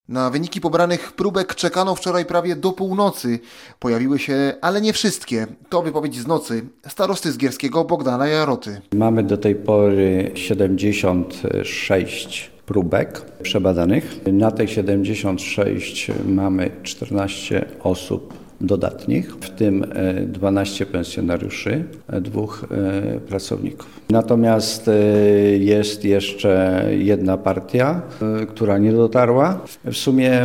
Na wyniki pobranych próbek czekano wczoraj prawie do północy. Pojawiły się, ale nie wszystkie. To wypowiedź z nocy starosty zgierskiego Bogdana Jaroty. Mamy do tej pory 76 próbek przebadanych. Na tych 76 mamy 14 osób dodatnich, w tym 12 pensjonariuszy, 2 pracowników. Natomiast jest jeszcze jedna partia, która nie dotarła. W sumie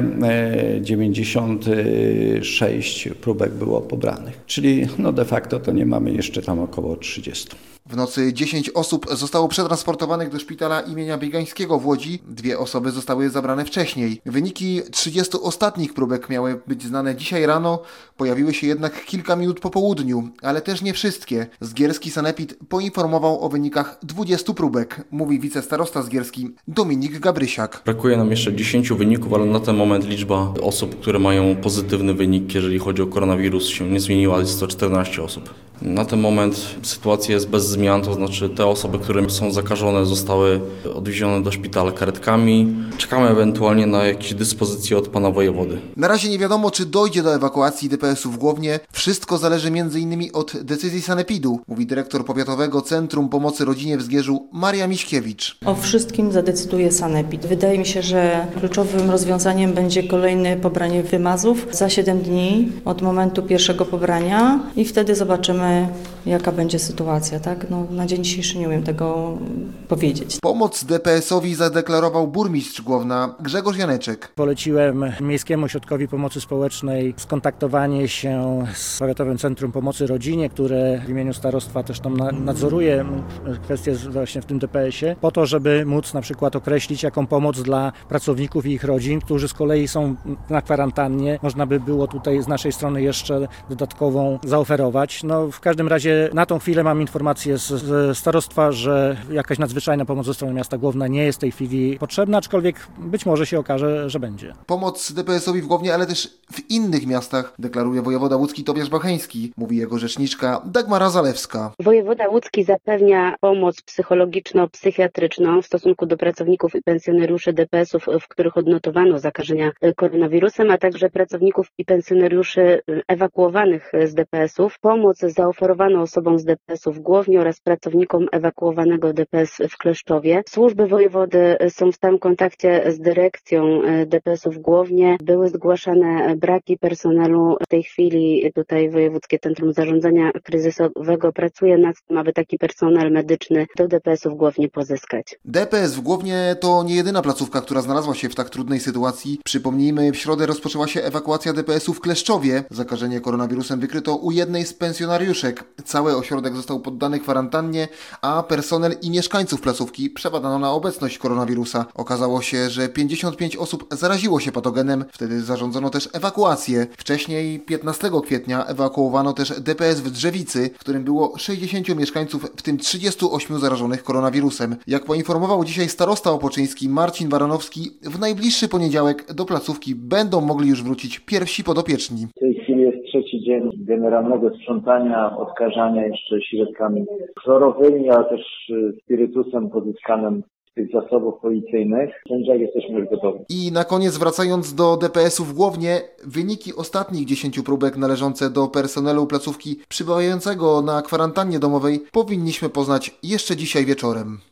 96 próbek było pobranych, czyli de facto to nie mamy jeszcze tam około 30. W nocy 10 osób zostało przetransportowanych do szpitala imienia Biegańskiego w Łodzi. 2 osoby zostały zabrane wcześniej. Wyniki 30 ostatnich próbek miały być znane dzisiaj rano. Pojawiły się jednak kilka minut po południu, ale też nie wszystkie. Zgierski sanepid poinformował o wynikach 20 próbek, mówi wicestarosta zgierski Dominik Gabrysiak. Brakuje nam jeszcze 10 wyników, ale na ten moment liczba osób, które mają pozytywny wynik, jeżeli chodzi o koronawirus, się nie zmieniła, jest to 14 osób. Na ten moment sytuacja jest bez zmian, to znaczy te osoby, które są zakażone, zostały odwiezione do szpitala karetkami. Czekamy ewentualnie na jakieś dyspozycje od pana wojewody. Na razie nie wiadomo, czy dojdzie do ewakuacji DPS-u w Głownie. Wszystko zależy m.in. od decyzji sanepidu, mówi dyrektor Powiatowego Centrum Pomocy Rodzinie w Zgierzu Maria Miśkiewicz. O wszystkim zadecyduje sanepid. Wydaje mi się, że kluczowym rozwiązaniem będzie kolejne pobranie wymazów za 7 dni od momentu pierwszego pobrania i wtedy zobaczymy, jaka będzie sytuacja, tak? Na dzień dzisiejszy nie umiem tego powiedzieć. Pomoc DPS-owi zadeklarował burmistrz Głowna Grzegorz Janeczek. Poleciłem Miejskiemu Ośrodkowi Pomocy Społecznej skontaktowanie się z Powiatowym Centrum Pomocy Rodzinie, które w imieniu starostwa też tam nadzoruje kwestie właśnie w tym DPS-ie, po to, żeby móc na przykład określić, jaką pomoc dla pracowników i ich rodzin, którzy z kolei są na kwarantannie. Można by było tutaj z naszej strony jeszcze dodatkową zaoferować. W każdym razie na tą chwilę mam informację z starostwa, że jakaś nadzwyczajna pomoc ze strony miasta Głowna nie jest w tej chwili potrzebna, aczkolwiek być może się okaże, że będzie. Pomoc DPS-owi w Głownie, ale też w innych miastach, deklaruje wojewoda łódzki Tobiasz Bacheński, mówi jego rzeczniczka Dagmara Zalewska. Wojewoda łódzki zapewnia pomoc psychologiczno-psychiatryczną w stosunku do pracowników i pensjonariuszy DPS-ów, w których odnotowano zakażenia koronawirusem, a także pracowników i pensjonariuszy ewakuowanych z DPS-ów. Pomoc zaoferowano osobom z DPS-u w Głownie oraz pracownikom ewakuowanego DPS w Kleszczowie. Służby wojewody są w stałym kontakcie z dyrekcją DPS-u w Głownie. Były zgłaszane braki personelu. W tej chwili tutaj Wojewódzkie Centrum Zarządzania Kryzysowego pracuje nad tym, aby taki personel medyczny do DPS-u w Głownie pozyskać. DPS w Głownie to nie jedyna placówka, która znalazła się w tak trudnej sytuacji. Przypomnijmy, w środę rozpoczęła się ewakuacja DPS-u w Kleszczowie. Zakażenie koronawirusem wykryto u jednej z pensjonariuszek. Cały ośrodek został poddany kwarantannie, a personel i mieszkańców placówki przebadano na obecność koronawirusa. Okazało się, że 55 osób zaraziło się patogenem. Wtedy zarządzono też ewakuację. Wcześniej, 15 kwietnia, ewakuowano też DPS w Drzewicy, w którym było 60 mieszkańców, w tym 38 zarażonych koronawirusem. Jak poinformował dzisiaj starosta opoczyński Marcin Baranowski, w najbliższy poniedziałek do placówki będą mogli już wrócić pierwsi podopieczni. W tej chwili jest 3. dzień generalnego sprzątania, odkażania jeszcze środkami chlorowymi, ale też spirytusem pozyskanym z tych zasobów policyjnych. Wszędzie jesteśmy już gotowi. I na koniec, wracając do DPS-u w Głownie, wyniki ostatnich 10 próbek należące do personelu placówki przybywającego na kwarantannie domowej powinniśmy poznać jeszcze dzisiaj wieczorem.